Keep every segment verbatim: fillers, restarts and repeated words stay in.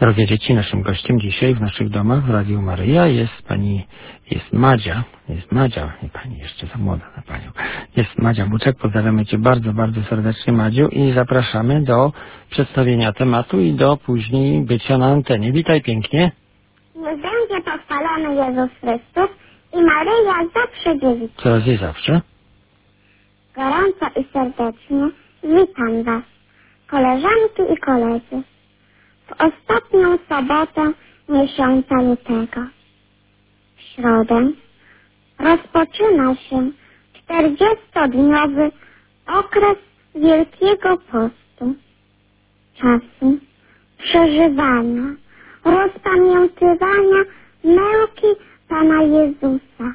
Drogie dzieci, naszym gościem dzisiaj w naszych domach w Radiu Maryja jest pani, jest Madzia, jest Madzia, nie pani jeszcze za młoda na panią, jest Madzia Buczek. Pozdrawiamy cię bardzo, bardzo serdecznie, Madziu, i zapraszamy do przedstawienia tematu i do później bycia na antenie. Witaj pięknie. Niech będzie pochwalony Jezus Chrystus i Maryja zawsze dziewica. Coraz i zawsze. Gorąco i serdecznie witam was, koleżanki i koledzy, w ostatnią sobotę miesiąca lutego. W środę rozpoczyna się czterdziestodniowy okres Wielkiego Postu, czasu przeżywania, rozpamiętywania męki Pana Jezusa,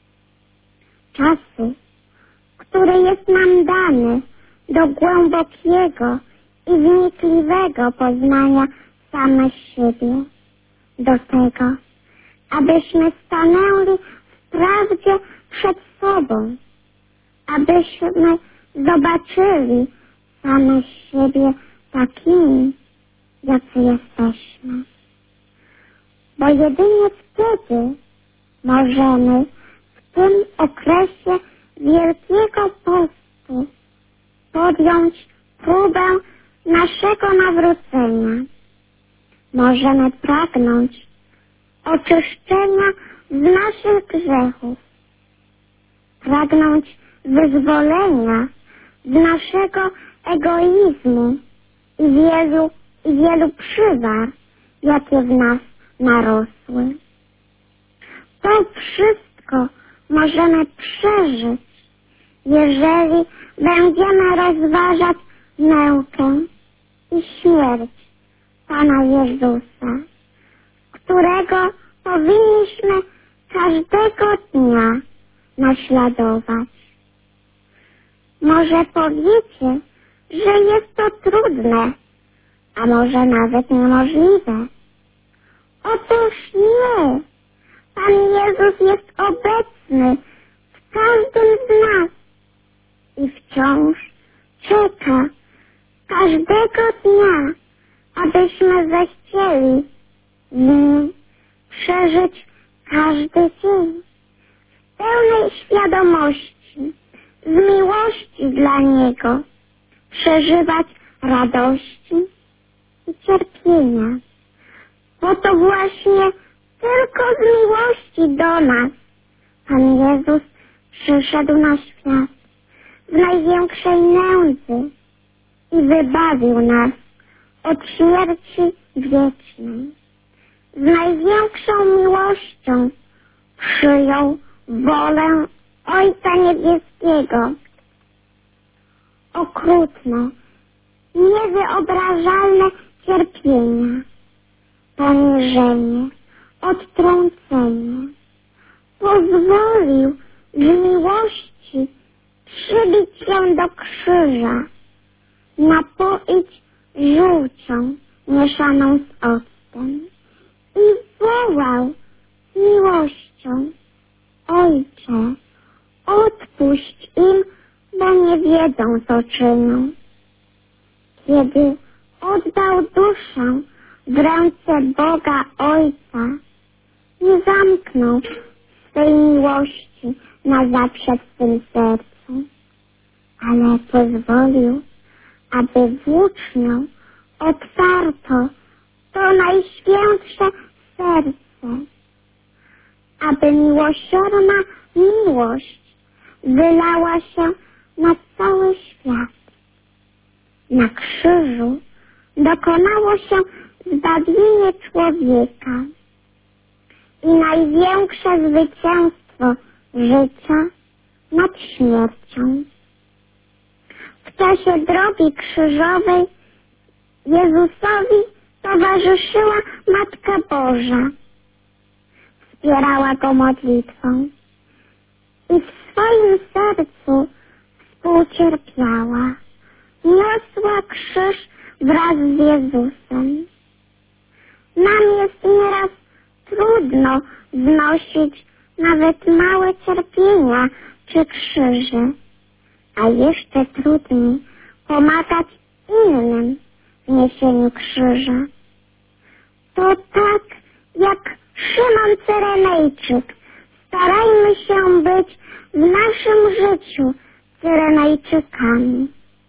czasu, który jest nam dany do głębokiego i wnikliwego poznania samych siebie, do tego, abyśmy stanęli w prawdzie przed sobą, abyśmy zobaczyli samych siebie takimi, jacy jesteśmy. Bo jedynie wtedy możemy w tym okresie Wielkiego Postu podjąć próbę naszego nawrócenia. Możemy pragnąć oczyszczenia z naszych grzechów, pragnąć wyzwolenia z naszego egoizmu i wielu, i wielu przywar, jakie w nas narosły. To wszystko możemy przeżyć, jeżeli będziemy rozważać mękę i śmierć Pana Jezusa, którego powinniśmy każdego dnia naśladować. Może powiecie, że jest to trudne, a może nawet niemożliwe. Otóż nie. Pan Jezus jest obecny w każdym z nas i wciąż czeka każdego dnia, abyśmy zechcieli z Nim przeżyć każdy dzień w pełnej świadomości, z miłości dla Niego, przeżywać radości i cierpienia. Bo to właśnie tylko z miłości do nas Pan Jezus przyszedł na świat w największej nędzy i wybawił nas od śmierci wiecznej. Z największą miłością przyjął wolę Ojca Niebieskiego. Okrutne, niewyobrażalne cierpienia, poniżenie, odtrącenie. Pozwolił z miłości przybić się do krzyża, napoić żółcią mieszaną z octem i wołał z miłością: Ojcze, odpuść im, bo nie wiedzą, co czynią. Kiedy oddał duszę w ręce Boga Ojca, nie zamknął swej miłości na zawsze w swym sercu, ale pozwolił, aby włócznią otwarto to najświętsze serce, aby miłosierna miłość wylała się na cały świat. Na krzyżu dokonało się zbawienie człowieka i największe zwycięstwo życia nad śmiercią. W czasie drogi krzyżowej Jezusowi towarzyszyła Matka Boża. Wspierała Go modlitwą i w swoim sercu współcierpiała. Niosła krzyż wraz z Jezusem. Nam jest nieraz trudno znosić nawet małe cierpienia czy krzyże, a jeszcze trudniej pomagać innym w niesieniu krzyża. To tak jak Szymon Cyrenejczyk. Starajmy się być w naszym życiu Cyrenejczykami.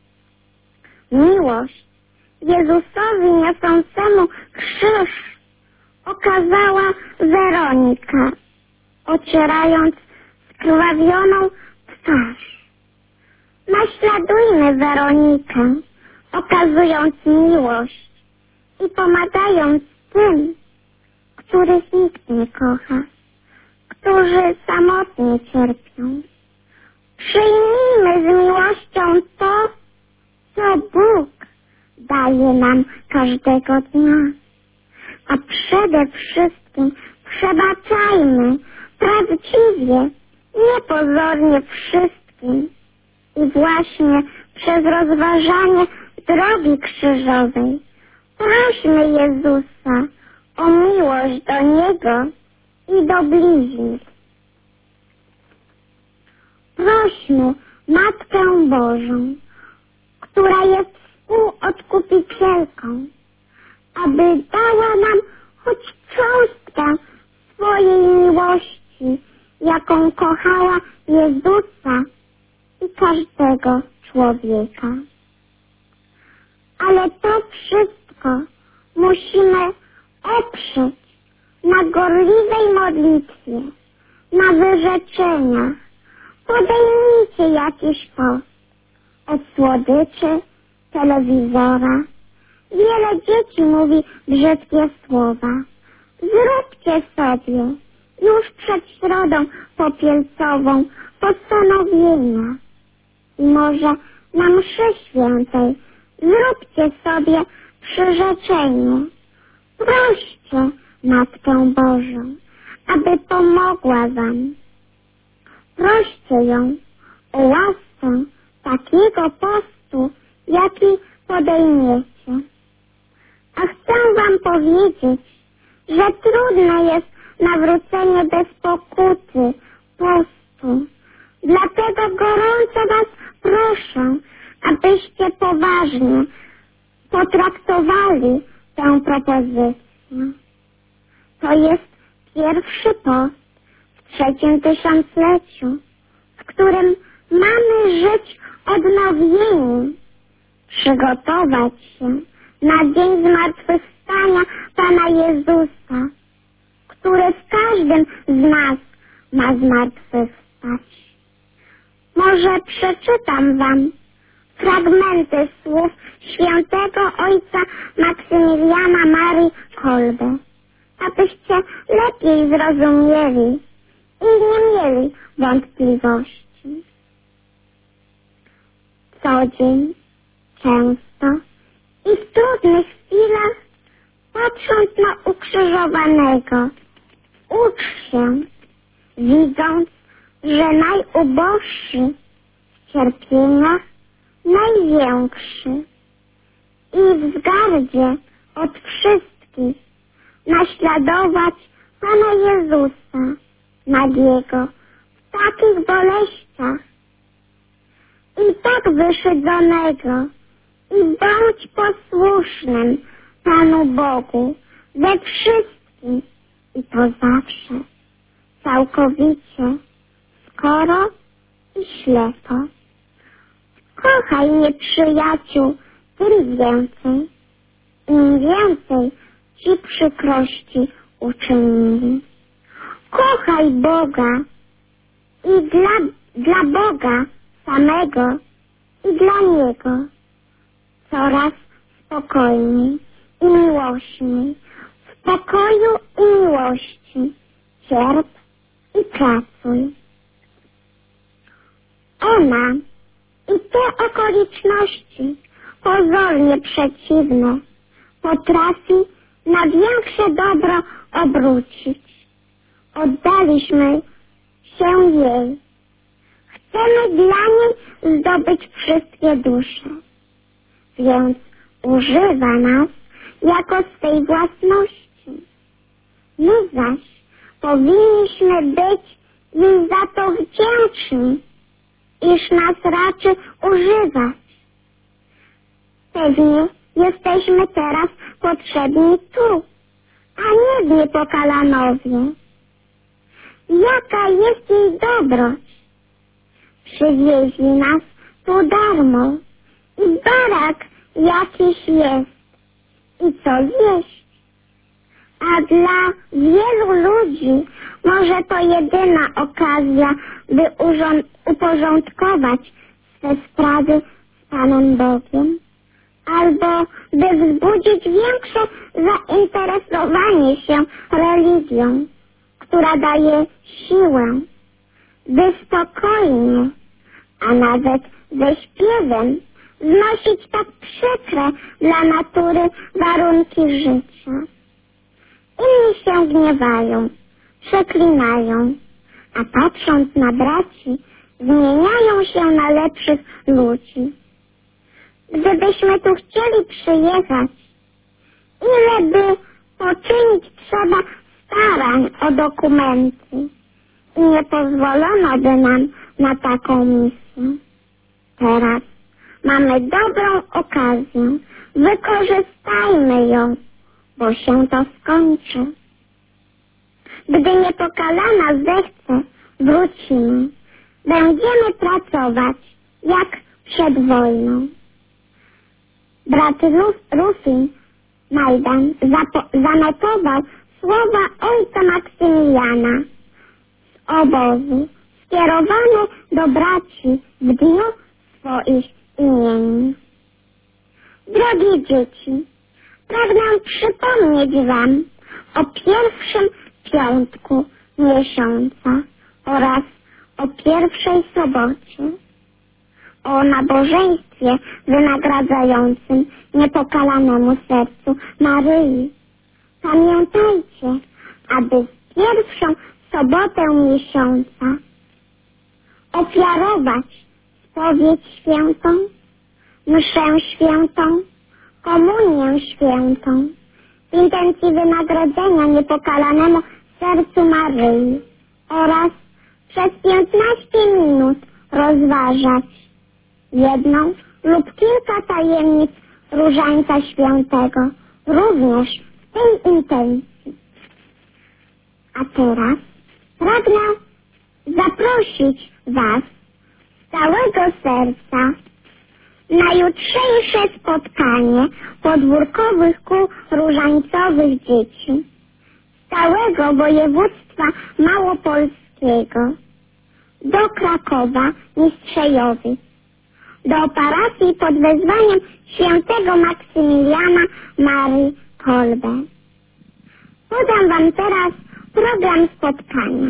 Miłość Jezusowi niosącemu krzyż okazała Weronika, ocierając skrwawioną twarz. Naśladujmy Weronikę, okazując miłość i pomagając tym, których nikt nie kocha, którzy samotnie cierpią. Przyjmijmy z miłością to, co Bóg daje nam każdego dnia. A przede wszystkim przebaczajmy prawdziwie, niepozornie wszystkim. I właśnie przez rozważanie drogi krzyżowej prośmy Jezusa o miłość do Niego i do bliźnich. Prośmy Matkę Bożą, która jest współodkupicielką, aby dała nam choć cząstkę swojej miłości, jaką kochała Jezusa i każdego człowieka. Ale to wszystko musimy oprzeć na gorliwej modlitwie, na wyrzeczeniach. Podejmijcie jakiś post od słodyczy, telewizora. Wiele dzieci mówi brzydkie słowa. Zróbcie sobie już przed środą popielcową postanowienia. I może na mszy świętej zróbcie sobie przyrzeczenie. Proście Matkę Bożą, aby pomogła wam. Proście ją o łaskę takiego postu, jaki podejmiecie. A chcę wam powiedzieć, że trudne jest nawrócenie bez pokuty, postu. Dlatego gorąco was proszę, abyście poważnie potraktowali tę propozycję. To jest pierwszy post w trzecim tysiącleciu, w którym mamy żyć odnowieni, przygotować się na dzień zmartwychwstania Pana Jezusa, który w każdym z nas ma zmartwychwstać. Może przeczytam wam fragmenty słów świętego ojca Maksymiliana Marii Kolbe, abyście lepiej zrozumieli i nie mieli wątpliwości. Co dzień, często i w trudnych chwilach, patrząc na ukrzyżowanego, ucz się, widząc, że najuboższy w cierpieniach największy i w wzgardzie od wszystkich naśladować Pana Jezusa nagiego w takich boleściach i tak wyszydzonego i bądź posłusznym Panu Bogu we wszystkim i to zawsze, całkowicie, skoro i ślepo. Kochaj nieprzyjaciół tym więcej, im więcej ci przykrości uczynili. Kochaj Boga i dla, dla Boga samego i dla Niego coraz spokojniej i miłośniej. W pokoju i miłości cierp i pracuj. Ona i te okoliczności pozornie przeciwne potrafi na większe dobro obrócić. Oddaliśmy się jej. Chcemy dla niej zdobyć wszystkie dusze. Więc używa nas jako swej własności. My zaś powinniśmy być jej za to wdzięczni, iż nas raczy używać. Pewnie jesteśmy teraz potrzebni tu, a nie w Niepokalanowie. Jaka jest jej dobroć? Przywieźli nas tu darmo i barak jakiś jest i co jeść. A dla wielu ludzi może to jedyna okazja, by urząd- uporządkować swe sprawy z Panem Bogiem, albo by wzbudzić większe zainteresowanie się religią, która daje siłę, by spokojnie, a nawet ze śpiewem znosić tak przykre dla natury warunki życia. Inni się gniewają, przeklinają, a patrząc na braci, zmieniają się na lepszych ludzi. Gdybyśmy tu chcieli przyjechać, ile by poczynić trzeba starań o dokumenty i nie pozwolono by nam na taką misję. Teraz mamy dobrą okazję, wykorzystajmy ją, bo się to skończy. Gdy Niepokalana zechce, wrócimy. Będziemy pracować jak przed wojną. Brat Ruf- Rufin Majdan zapo- zanotował słowa ojca Maksymiliana z obozu skierowane do braci w dniu swoich imieni. Drogie dzieci, pragnę przypomnieć wam o pierwszym piątku miesiąca oraz o pierwszej sobocie, o nabożeństwie wynagradzającym niepokalanemu sercu Maryi. Pamiętajcie, aby w pierwszą sobotę miesiąca ofiarować spowiedź świętą, mszę świętą, komunię świętą, w intencji wynagrodzenia niepokalanemu sercu Maryi oraz przez piętnaście minut rozważać jedną lub kilka tajemnic Różańca Świętego, również w tej intencji. A teraz pragnę zaprosić was z całego serca na jutrzejsze spotkanie podwórkowych kół różańcowych dzieci z całego województwa małopolskiego do Krakowa Mistrzejowic, do parafii pod wezwaniem świętego Maksymiliana Marii Kolbe. Podam wam teraz program spotkania.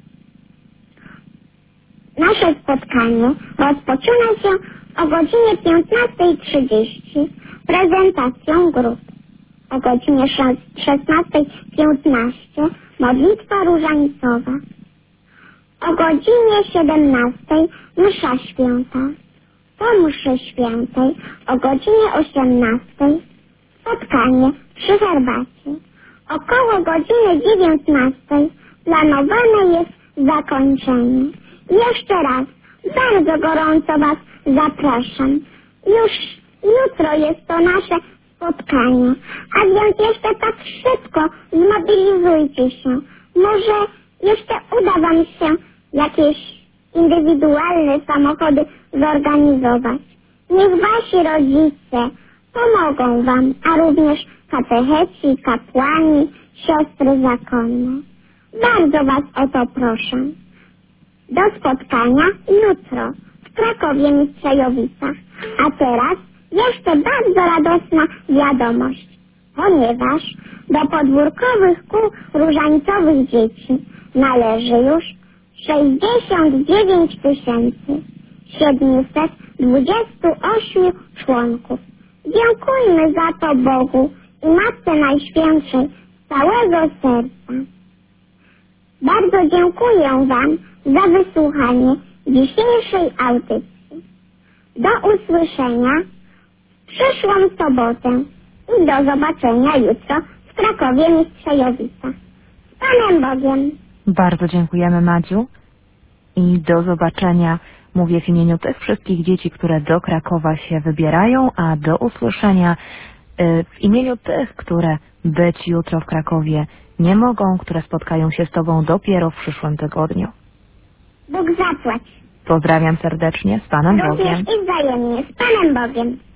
Nasze spotkanie rozpoczyna się o godzinie piętnastej trzydzieści prezentacją grup. O godzinie szesnastej piętnaście modlitwa różańcowa. O godzinie siedemnastej msza święta. Po mszy świętej o godzinie osiemnastej spotkanie przy herbacie. Około godziny dziewiętnastej planowane jest zakończenie. Jeszcze raz bardzo gorąco was zapraszam. Już jutro jest to nasze spotkanie, a więc jeszcze tak szybko zmobilizujcie się. Może jeszcze uda wam się jakieś indywidualne samochody zorganizować. Niech wasi rodzice pomogą wam, a również katecheci, kapłani, siostry zakonne. Bardzo was o to proszę. Do spotkania jutro w Krakowie Mistrzejowicach. A teraz jeszcze bardzo radosna wiadomość, ponieważ do podwórkowych kół różańcowych dzieci należy już sześćdziesiąt dziewięć tysięcy siedemset dwadzieścia osiem członków. Dziękujmy za to Bogu i Matce Najświętszej z całego serca. Bardzo dziękuję wam za wysłuchanie dzisiejszej audycji. Do usłyszenia w przyszłą sobotę i do zobaczenia jutro w Krakowie Mistrzejowicach. Z Panem Bogiem. Bardzo dziękujemy, Madziu, i do zobaczenia. Mówię w imieniu tych wszystkich dzieci, które do Krakowa się wybierają, a do usłyszenia y, w imieniu tych, które być jutro w Krakowie nie mogą, które spotkają się z Tobą dopiero w przyszłym tygodniu. Bóg zapłać. Pozdrawiam serdecznie, z Panem Również Bogiem. i wzajemnie z Panem Bogiem.